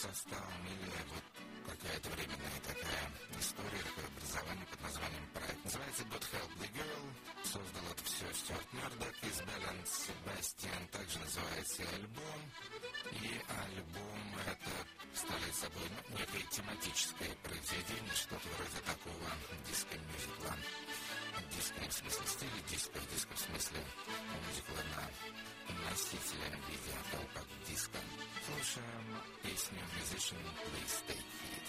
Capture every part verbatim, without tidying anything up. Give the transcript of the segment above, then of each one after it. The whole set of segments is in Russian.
составом или вот какая-то временная такая история, такое образование под названием проект. Называется God Help the Girl. Создал это все Стюарт Мёрдок из Balance Sebastian. Также называется и альбом. И альбом это представляет собой ну, некое тематическое произведение, что-то вроде такого диско-мюзикла. Диско не в смысле стиля, диско, диско в смысле мюзикла на носителя в виде того, как диско. Слушаем песню Musician Please Take Heed.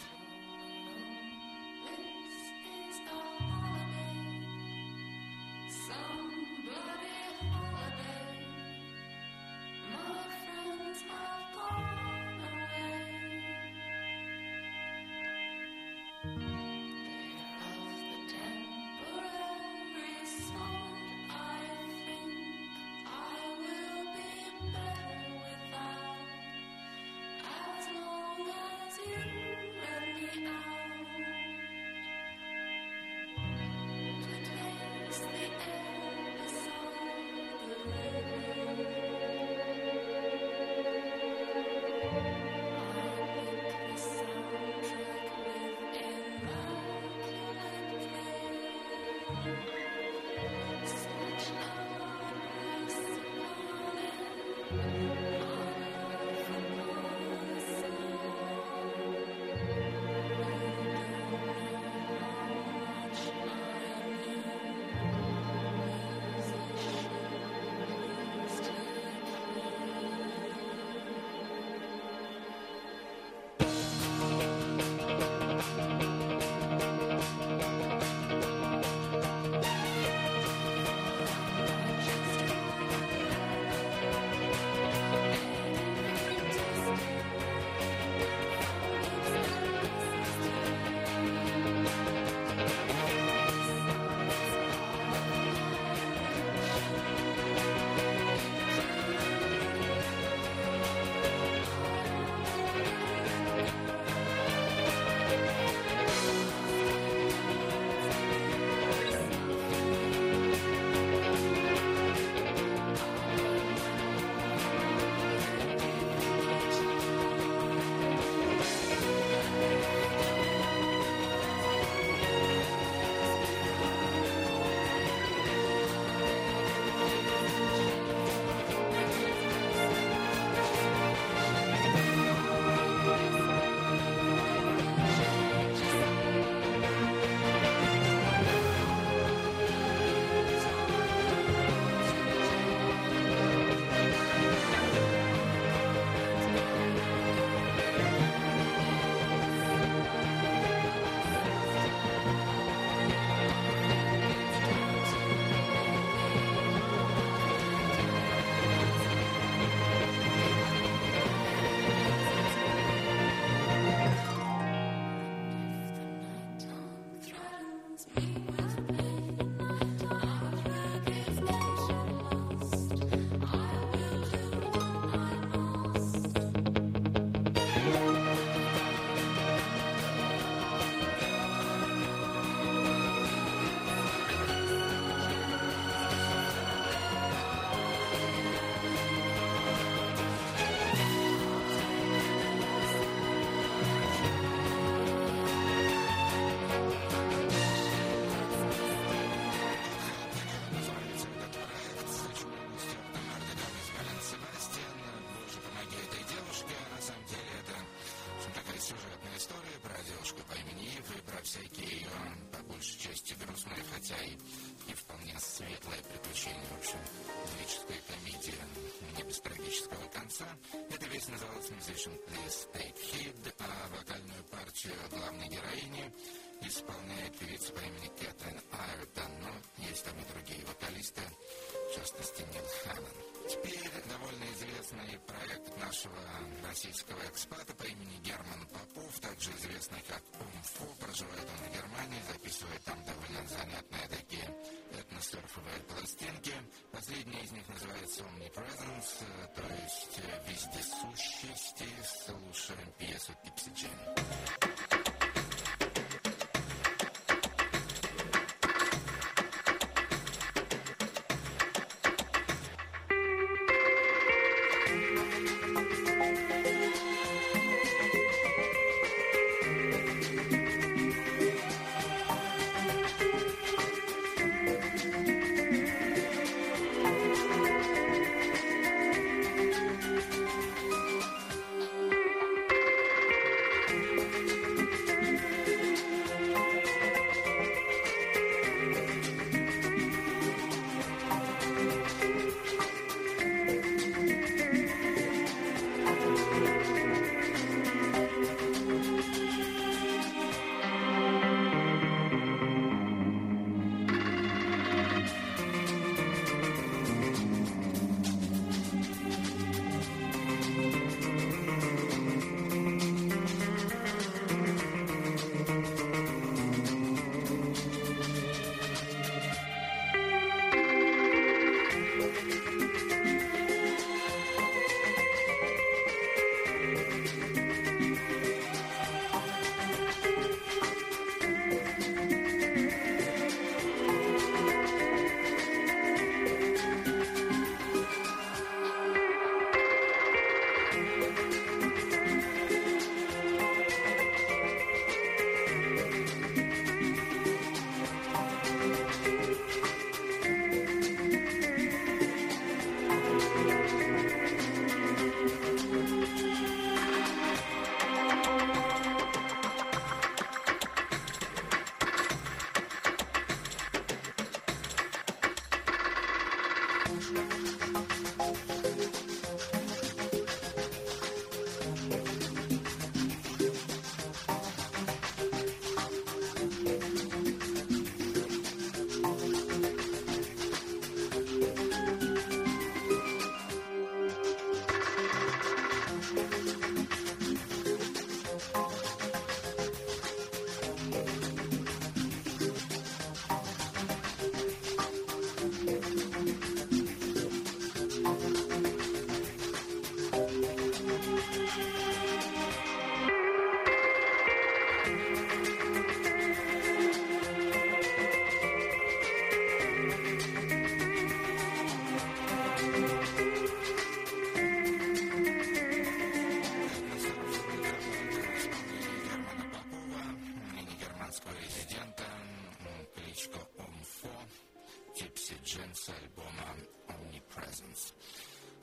хотя и, и вполне светлое приключение, в общем, лирическая комедия не без трагического конца. Эта песня называлась «Musician, Please Take Heed», а вокальную партию главной героини исполняет певица по имени Кэтрин Айртон, но есть там и другие вокалисты, в частности Нил Хэннон. Теперь довольно известный проект нашего российского экспата по имени Герман Попов, также известный как Умфо, проживает он в Германии, записывает там довольно занятные такие этносерфовые пластинки. Последняя из них называется Omnipresence, то есть вездесущесть, и слушаем пьесу Tipsy Jane.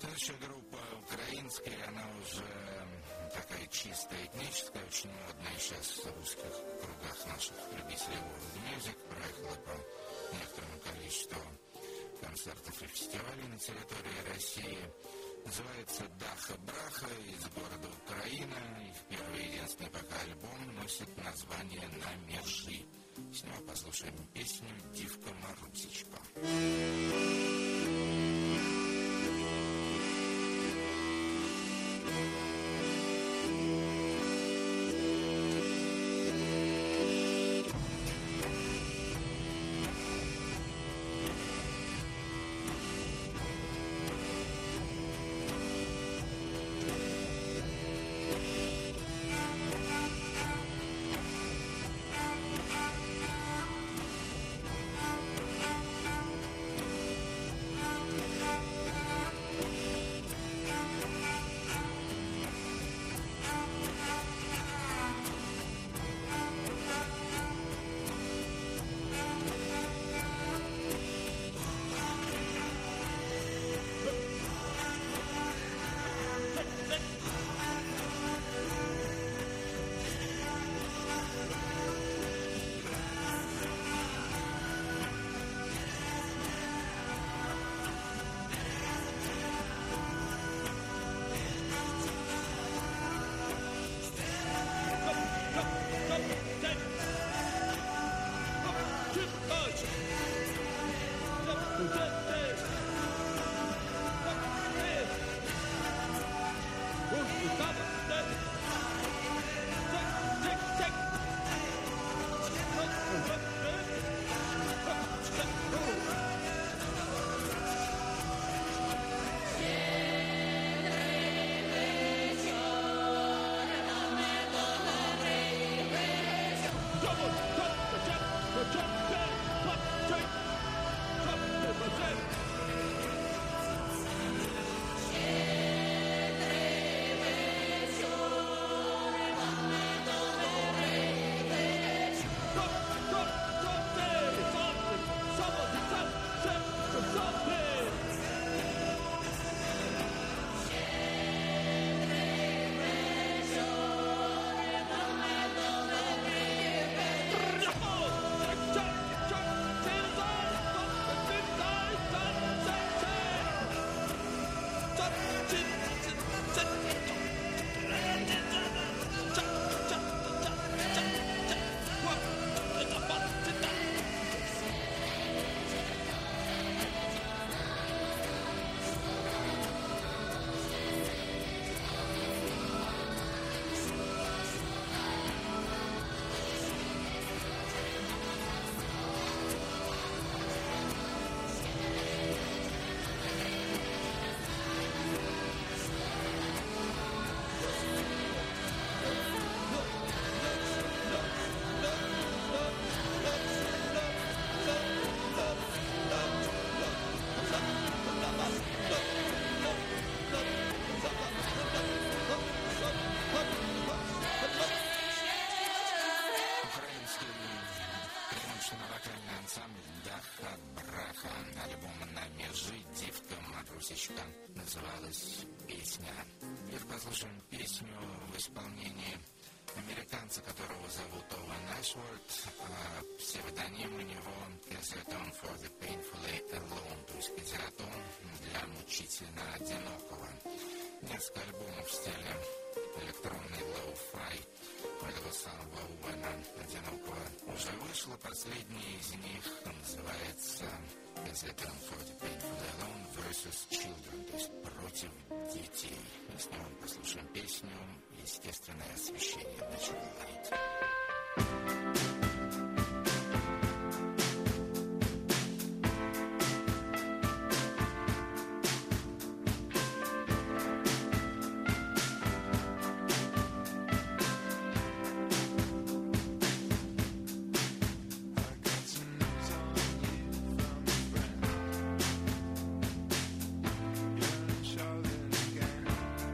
Следующая группа украинская, она уже такая чистая этническая, очень модная сейчас в узких кругах наших любителей world music, проехала по некоторому количеству концертов и фестивалей на территории России. Называется «Даха Браха», из города Украина. Их первый и единственный пока альбом носит название «На межи». С него послушаем песню «Дивка Марусечка». Называлась песня. Теперь послушаем песню в исполнении американца, которого зовут Оуэн Ашворд, а псевдоним у него «Кассетон for the Painfully Alone», то есть кассетон для мучительно одинокого. Несколько альбомов в стиле электронный лоу-фай этого самого Оуэна одинокого уже вышло. Последний из них называется «Кассетон for the Painfully Alone versus Children», то есть против детей. И с него мы послушаем песню «Естественное освещение» Natural Light.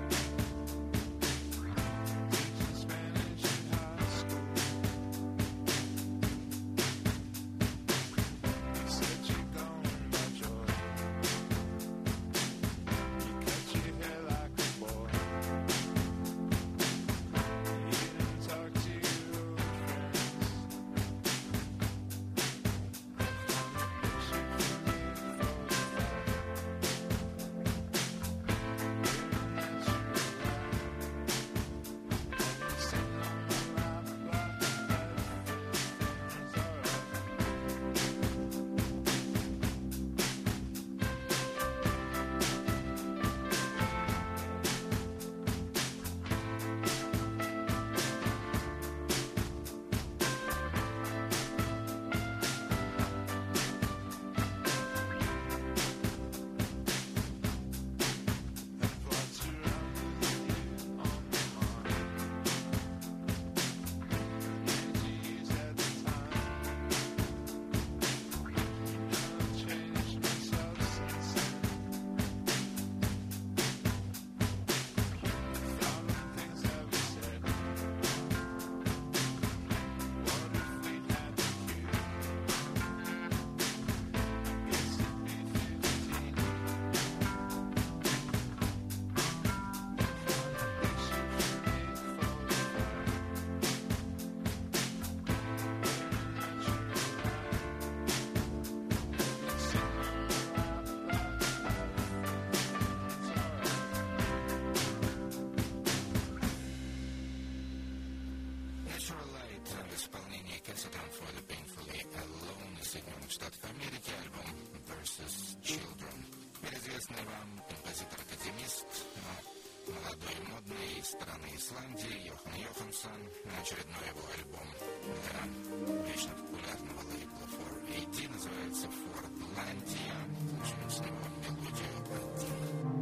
Spanish in high school. известный вам композитор-академист, молодой и модный из страны Исландии Йохан Йоханссон. Очередной его альбом для вечно популярного лейбла фор эй ди называется «Фордландия». Начнем с него мелодию «Один».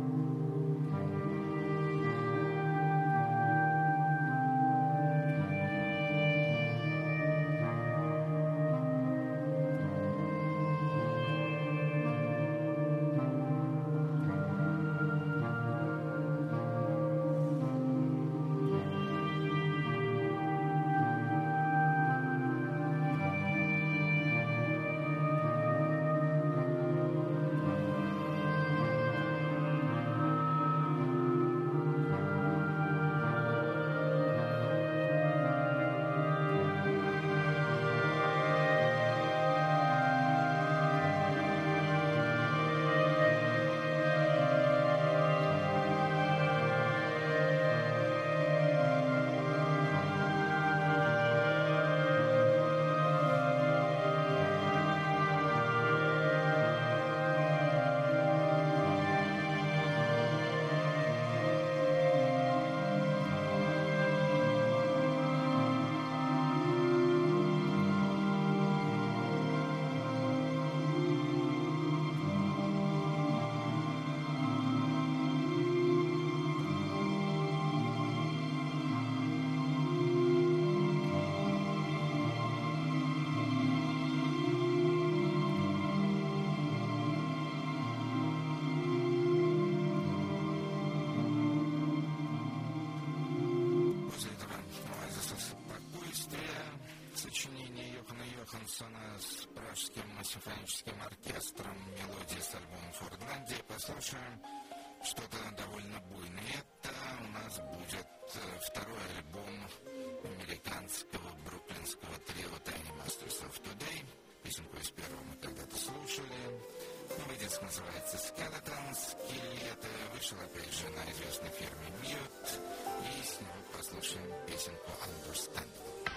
С пражским симфоническим оркестром мелодии с альбома «Фордландия» послушаем что-то довольно буйное. Это у нас будет второй альбом американского бруклинского трио Tiny Masters of Today. Песенку из первого мы когда-то слушали. Новый диск называется «Skeletons», «Скелеты». Вышел опять же на известной фирме Mute. И с него послушаем песенку «Understandable».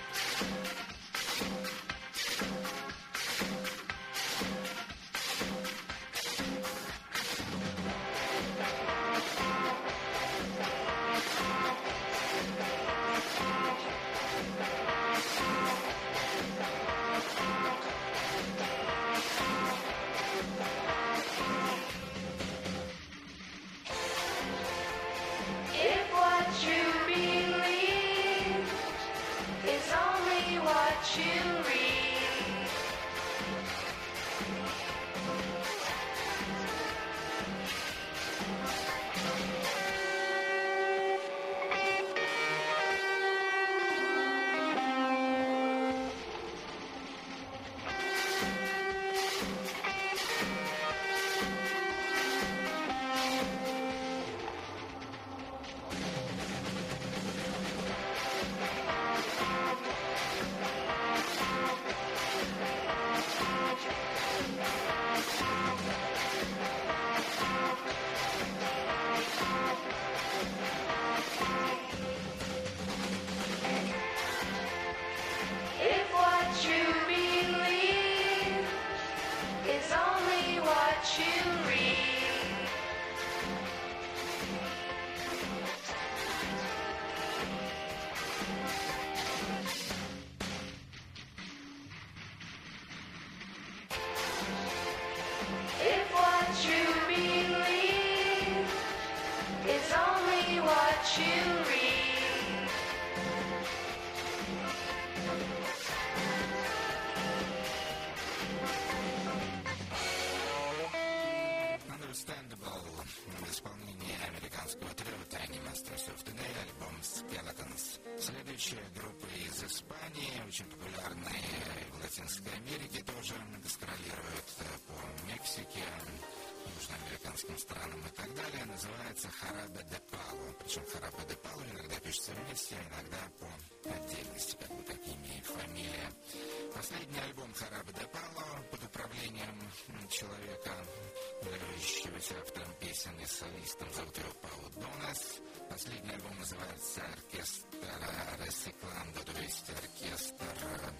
В исполнении американского трио Tiny Masters of Today альбом «Skeletons». Следующая группа из Испании, очень популярная в Латинской Америке, тоже гастролирует по Мексике, южноамериканским странам и так далее, называется «Jarabe de Palo». Причем «Jarabe de Palo» иногда пишется вместе, а иногда по отдельности, как бы как имя и фамилия. Последний альбом «Jarabe de Palo» под управлением человека, являющегося автором песен и солистом, зовут его Пауло Донес. Последний альбом называется «Оркестр Reciclando», то есть оркестр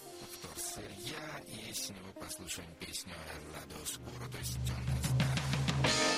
вторсырья, и с него послушаем песню «El Lado Oscuro», то есть «Темная сторона».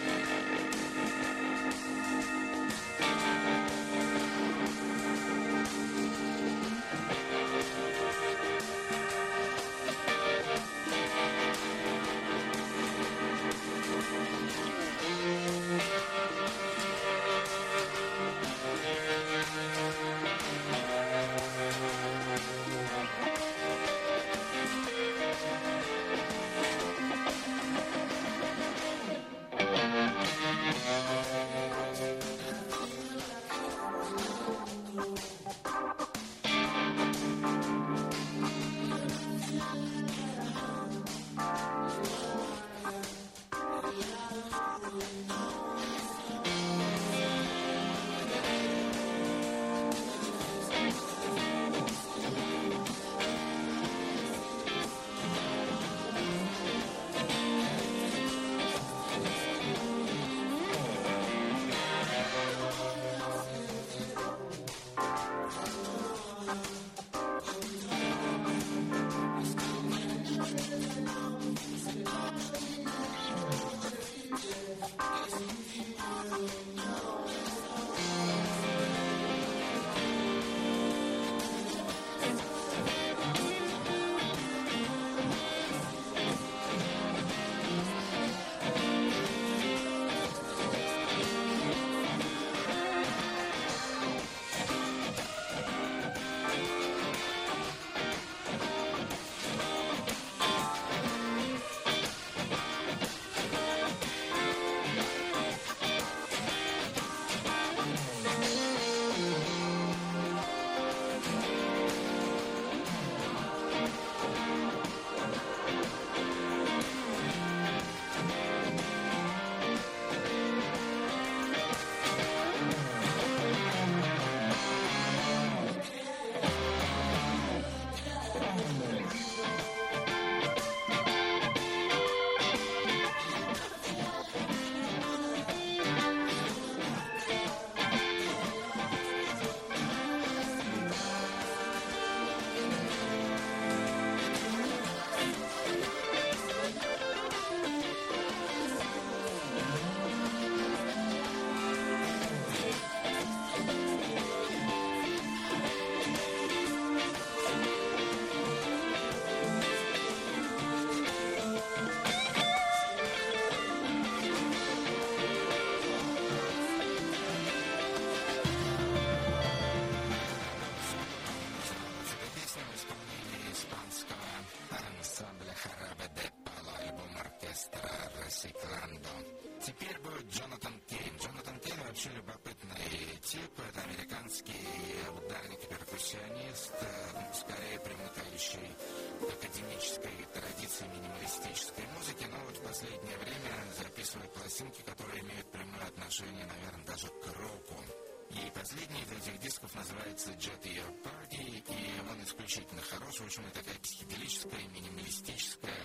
перкуссионист, скорее примыкающий к академической традиции минималистической музыки, но вот в последнее время записывает пластинки, которые имеют прямое отношение, наверное, даже к року. И последний из этих дисков называется Jet Your Party, и он исключительно хороший, в общем, это такая психоделическая, минималистическая,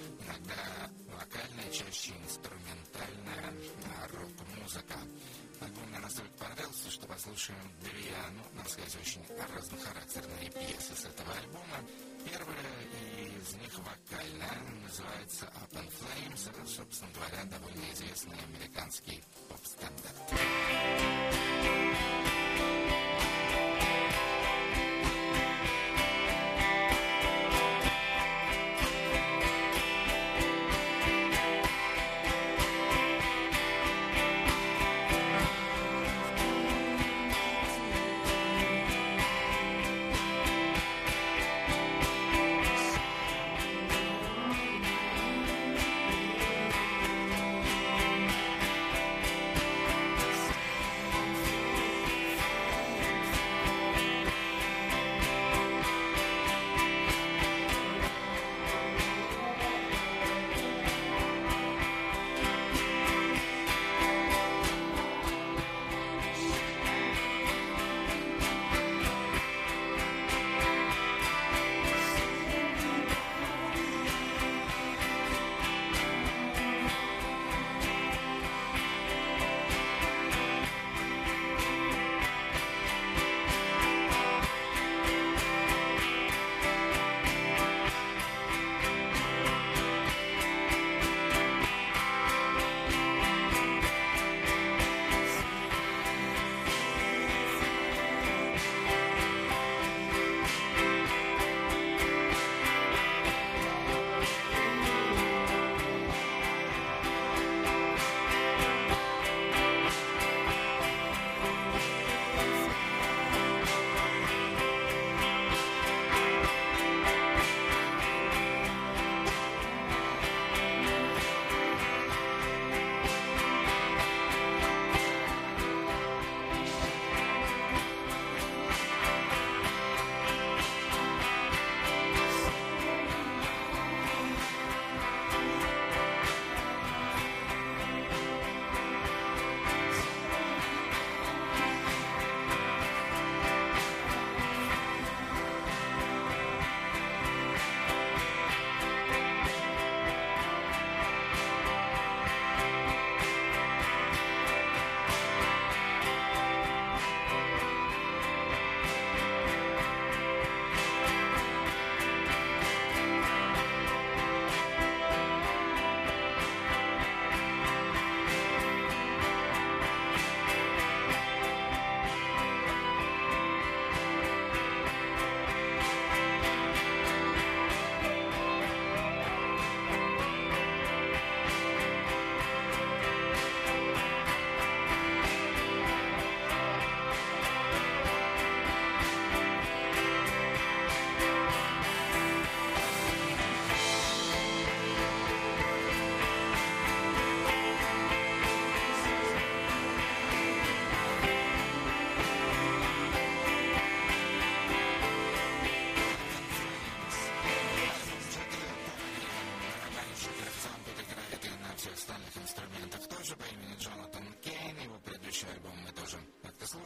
иногда вокальная, чаще инструментальная рок-музыка. Альбом мне настолько понравился, что послушаем две, ну, надо сказать, очень разнохарактерные пьесы с этого альбома. Первая из них вокальная, называется Up in Flames, это, собственно говоря, довольно известный американский поп-стандарт.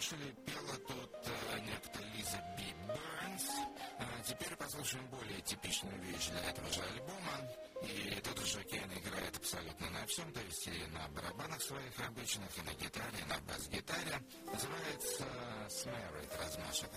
слышали, пела тут э, некто Лиза Би Бернс. А теперь послушаем более типичную вещь для этого же альбома. И тут уже Кен играет абсолютно на всем, то есть и на барабанах своих обычных, и на гитаре, и на бас-гитаре. Называется «Smell It» размашисто.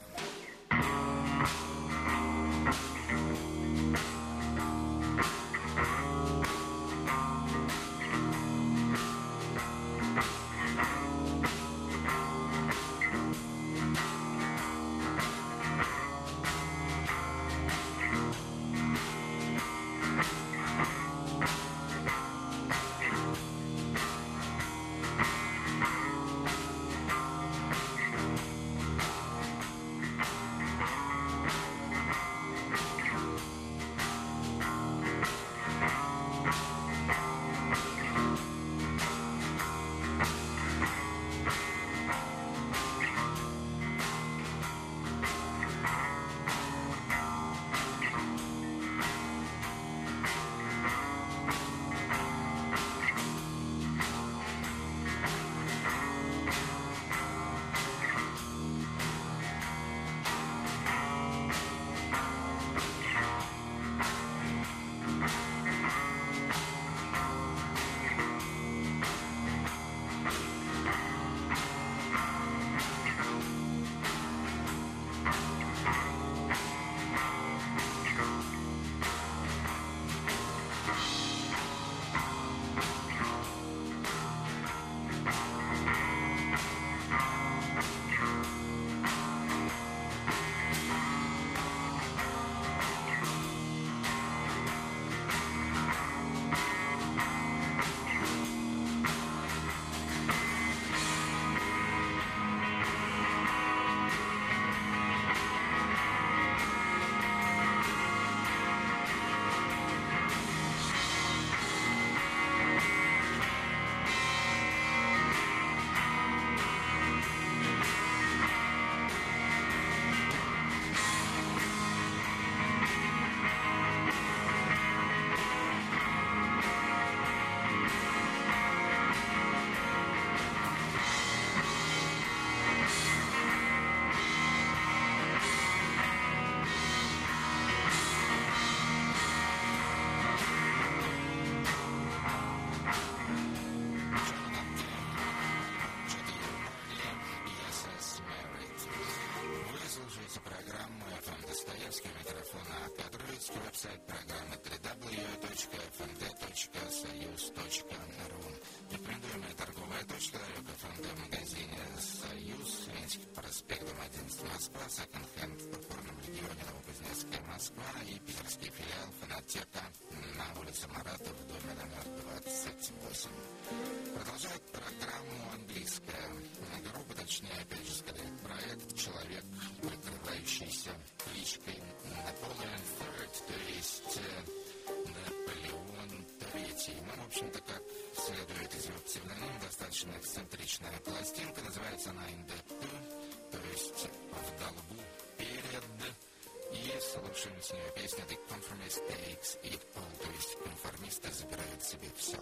Веб-сайт программы дабл ю дабл ю дабл ю точка эф эм дэ точка союз точка ру. Рекомендуемая торговая точка эф эм дэ в магазине «Союз», Ленинский проспект, дом одиннадцать, Москва, секонд-хенд в Пурпурном регионе, Новокузнецкая, Москва и питерский филиал «Фонотека» на улице Маратов, в доме номер двадцать восемь. Продолжает программу английская группа, точнее, опять же сказать, проект «Человек, прикрывающийся кличкой Наполеон Third», то есть Наполеон Третий. Ну, в общем-то, как следует из его псевдонима, достаточно эксцентричная пластинка, называется она «In the Two», то есть «В долгу перед». И слушаем с нее песню «The Conformist Takes It All», то есть конформисты забирают себе все.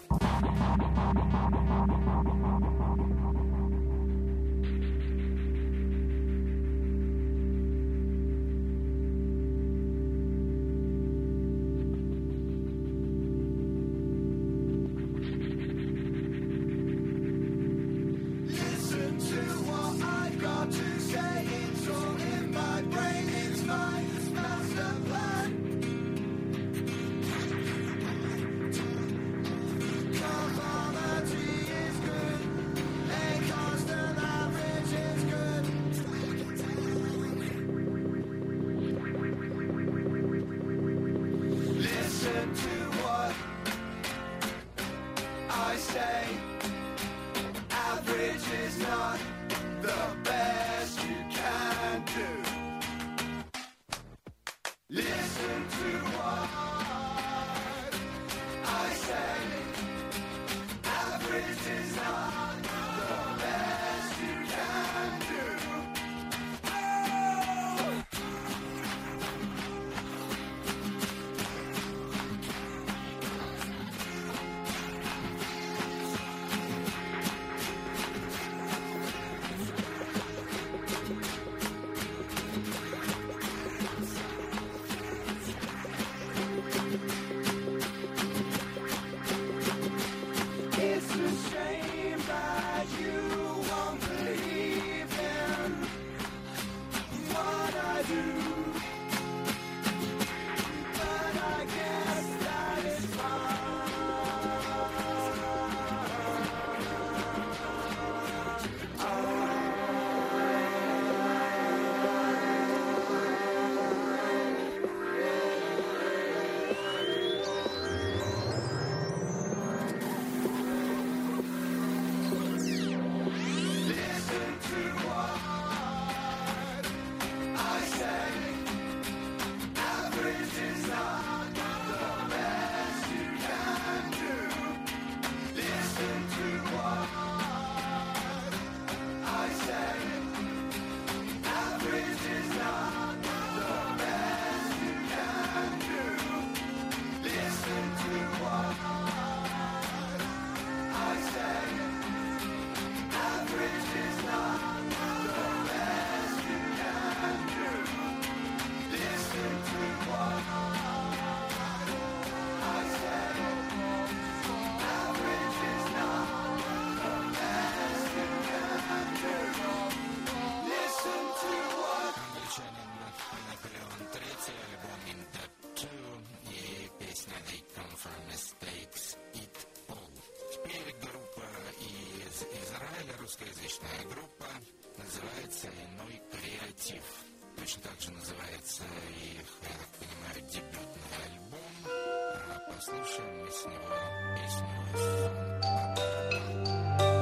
музычная группа, называется «Иной креатив». Точно так же называется их, я так понимаю, дебютный альбом. А послушаем мы с него песню «Сон Абарва».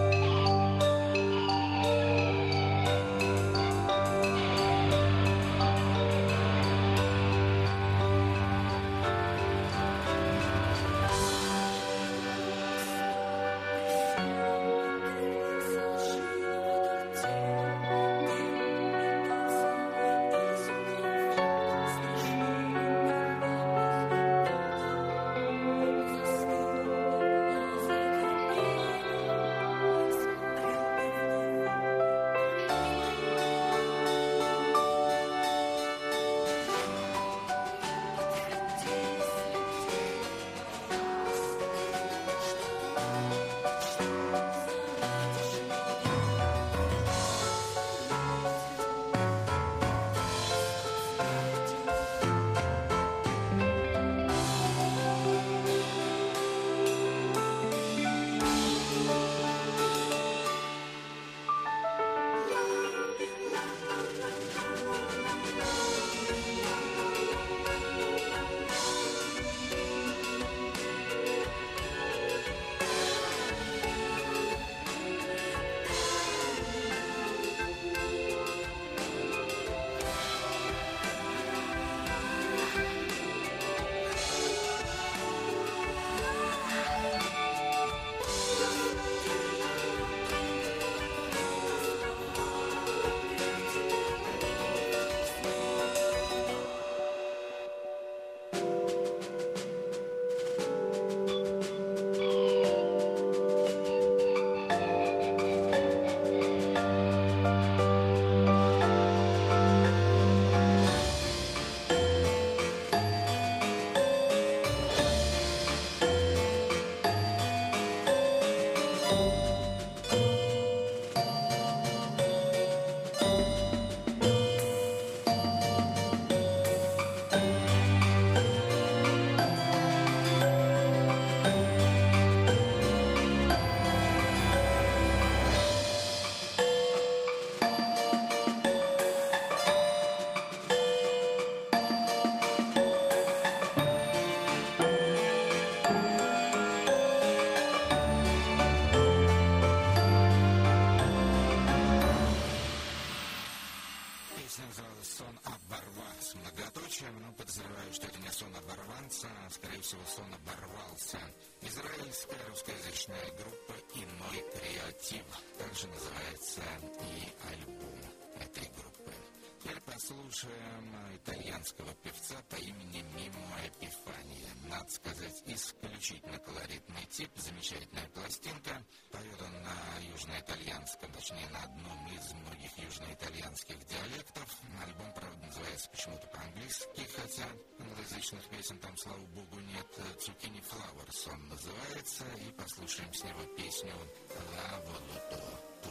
«Сон оборва» с многоточием, но подозреваю, что это не сон оборванца, а, скорее всего, сон оборвался. Израильская русскоязычная группа «Иной креатив». Также называется и альбом этой группы. Теперь послушаем итальянского певца по имени Мимо Эпифания. Надо сказать, исключительно колоритный тип, замечательная пластинка. Поет он на южноитальянском, точнее на одном из многих южноитальянских диалектов. Альбом, правда, называется почему-то по-английски, хотя англоязычных песен там, слава богу, нет. «Цукини Флауэрс» он называется, и послушаем с него песню «Ла Волото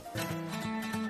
Ту».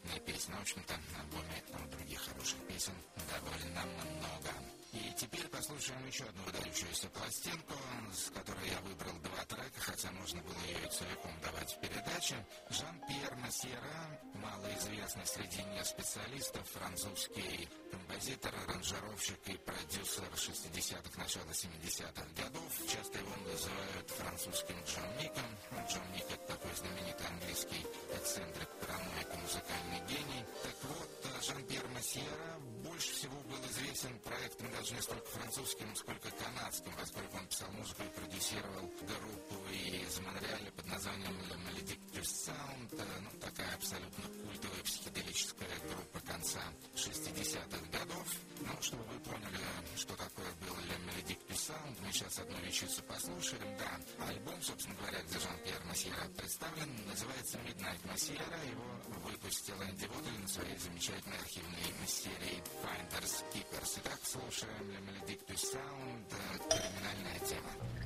замечательные песни. В общем-то, на альбоме других хороших песен довольно много. И теперь послушаем еще одну выдающуюся пластинку, с которой я выбрал два трека, хотя можно было ее целиком давать в передаче. Жан-Пьер Масьера, малоизвестный среди неспециалистов, французский композитор, аранжировщик и продюсер шестидесятых, начала семидесятых годов. Часто его называют французским Джон Ником. Джон Ник — это такой знаменитый английский эксцентрик, параноик и музыкальный гений. Так вот, Жан-Пьер Масьера больше всего был известен проектом даже не столько французским, сколько канадским, поскольку он писал музыку и продюсировал группу из Монреаля под названием Le Maledictus Sound. Ну, такая абсолютно культовая психоделическая группа конца шестидесятых годов. Ну, чтобы вы поняли, что такое был Le Maledictus Sound, мы сейчас одну вещицу послушаем. Да, альбом, собственно говоря, где Жан-Пьер Масьера представлен, называется Midnight Масьера. Его выпустил Энди Водоль на своей замечательной архивной серии Finders Keepers. Итак, слушаем Le Maledictus Sound, криминальная тема.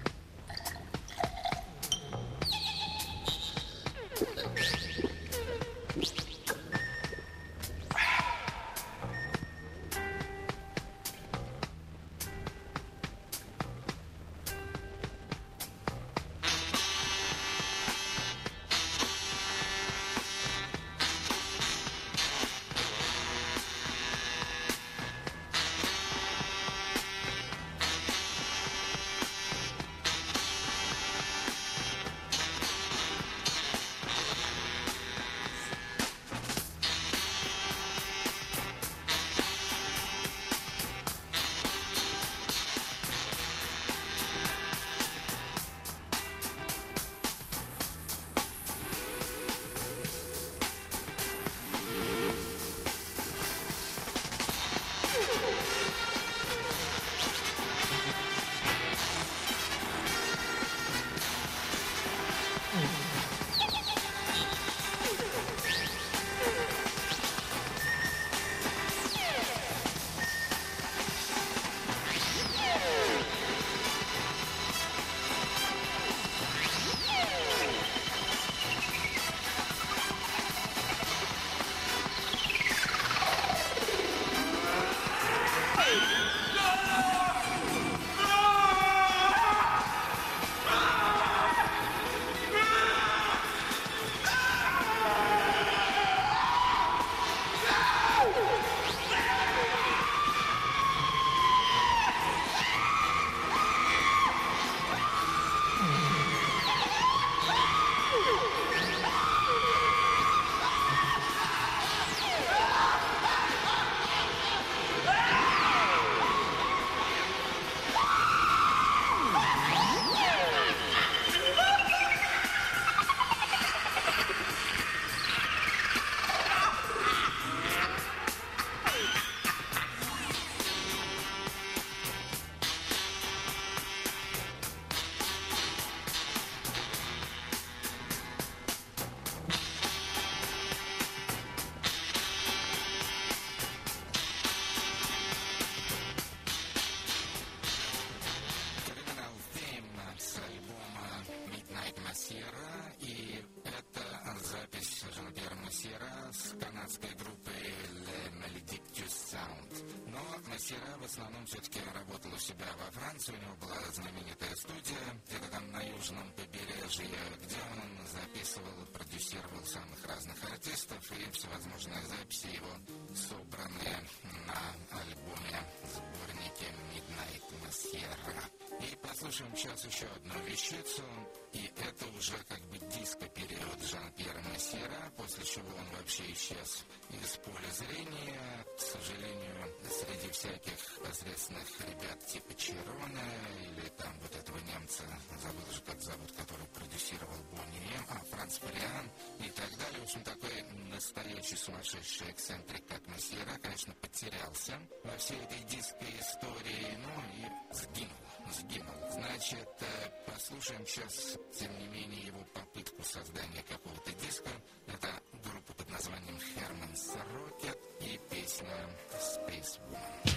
Масьера в основном все-таки работал у себя во Франции, у него была знаменитая студия, где-то там на южном побережье, где он записывал и продюсировал самых разных артистов, и всевозможные записи его собраны на альбоме, сборнике Midnight Масьера. И послушаем сейчас еще одну вещицу, и это уже как бы диско-период Жан-Пьера Масьера, после чего он вообще исчез из поля зрения. К сожалению, среди всяких посредственных ребят типа Чирона или там вот этого немца, забыл же как зовут, который продюсировал Бонни М, а Франц Фариан и так далее. В общем, такой настоящий сумасшедший эксцентрик, как Масьера, конечно, потерялся во всей этой диско-истории, ну и сгинул. Сгинул. Значит, послушаем сейчас, тем не менее, его попытку создания какого-то диска. Это группа под названием Herman's Rocket и песня Space Woman.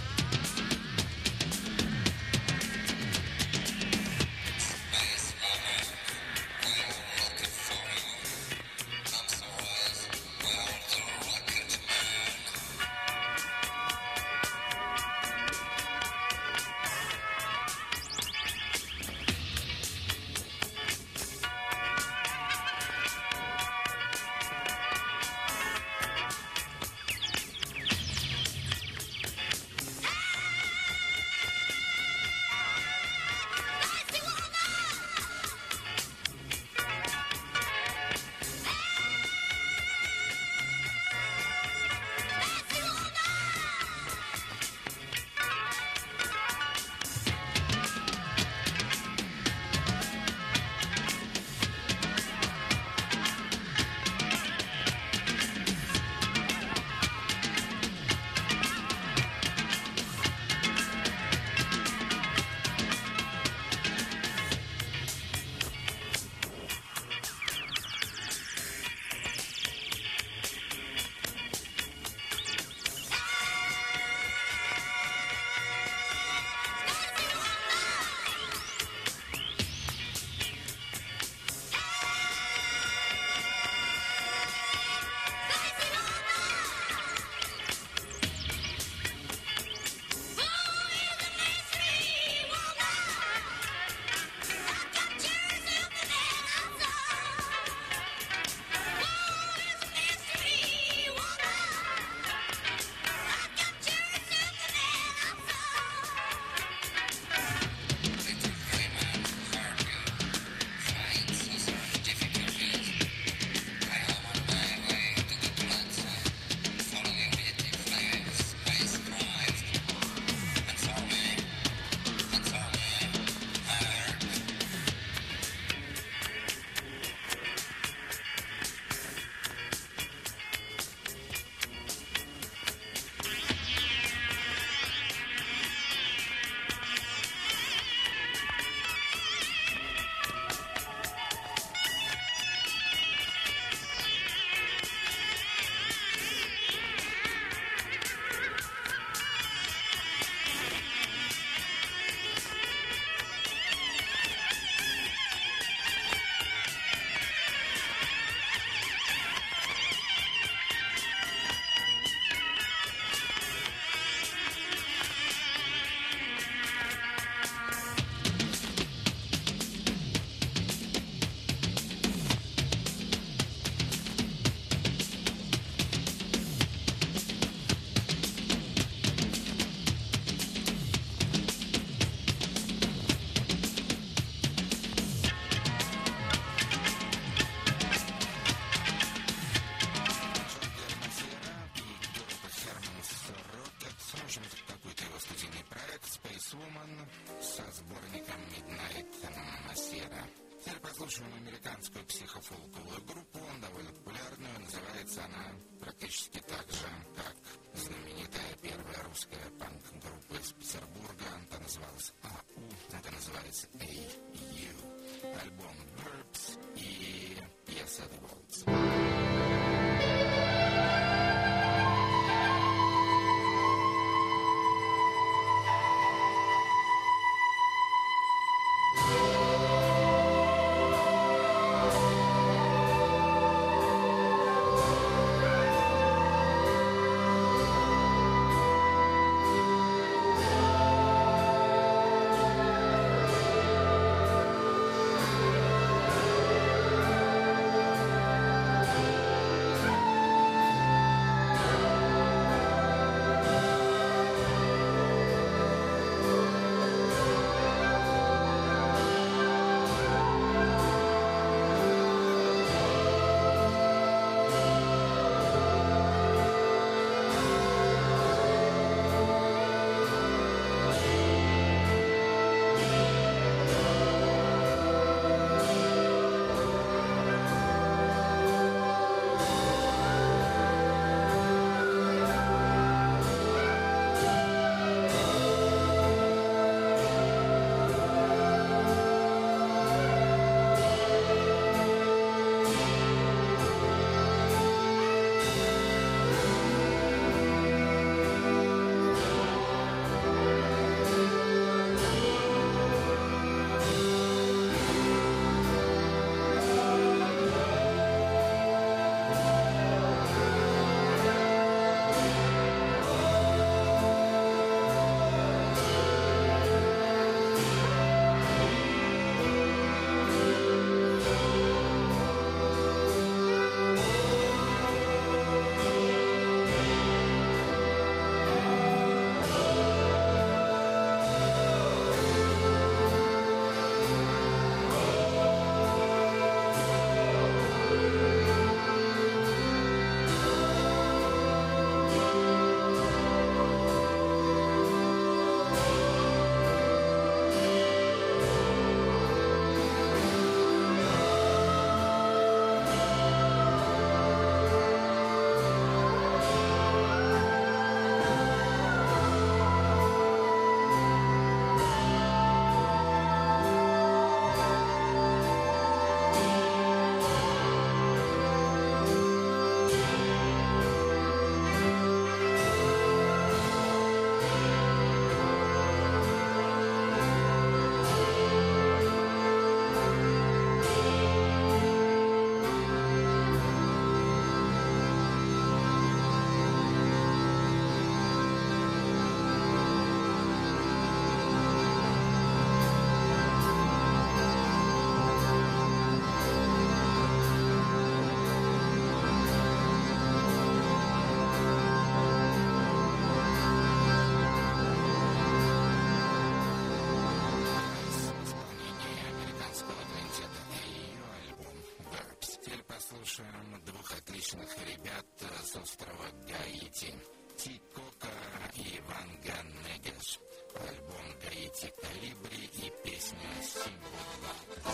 Rocket. послушаем американскую психофолковую группу, довольно популярную. Называется она практически так же, как знаменитая первая русская панк-группа из Петербурга. Она называлась АУ, это называется эй ю. Альбом Verbs и пьеса The Waltz. Двух отличных ребят с острова Гаити, Ти Кока и Ван Ганнегеш. Альбом Гаити Калибри и песня Символ.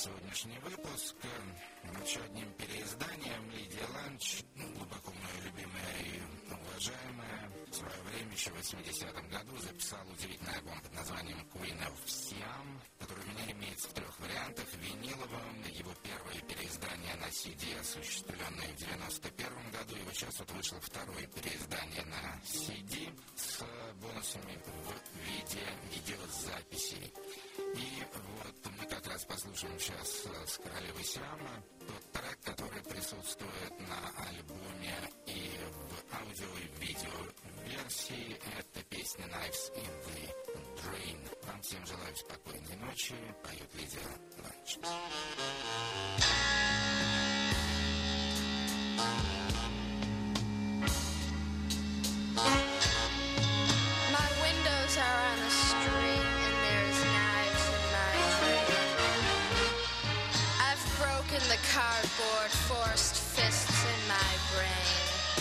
сегодняшний выпуск. Еще одним переизданием Лидия Ланч, глубоко мною любимая и уважаемая, в свое время, еще в восьмидесятом году, записала удивительный альбом под названием Queen of Siam, который у меня имеется в трех вариантах: виниловом, его первое переиздание на си ди, осуществленное в девяносто первом году, и вот сейчас вот вышло второе переиздание на си ди с бонусами в виде видеозаписей. И вот мы как раз послушаем сейчас с королевой Сиама тот трек, который присутствует на альбоме и в аудио и видео версии. Это песня Knives in the Drain. Вам всем желаю спокойной ночи. Поет Лидия Ланч. The cardboard forced fists in my brain.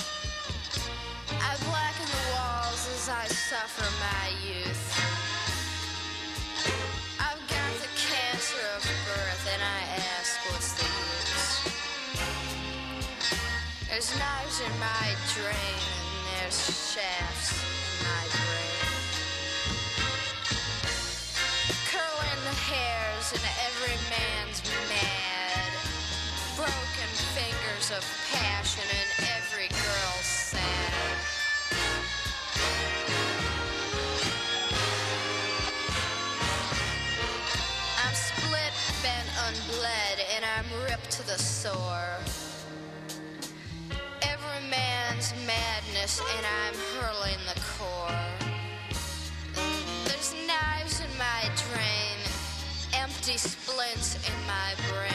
I blacken the walls as I suffer my youth. I've got the cancer of birth and I ask what's the use. There's knives in my drain and there's shafts in my brain. Curling the hairs in every man's mad. Broken fingers of passion and every girl sad. I'm split, bent, unbled, and I'm ripped to the sore. Every man's madness, and I'm hurling the core. There's knives in my drain, empty splints in my brain.